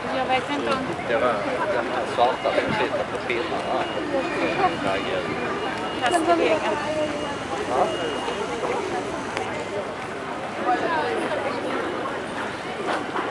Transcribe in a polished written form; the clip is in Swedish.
Jag vet inte om... Det var den här svarta som sitter på pinnarna. Plastdegen. Ja.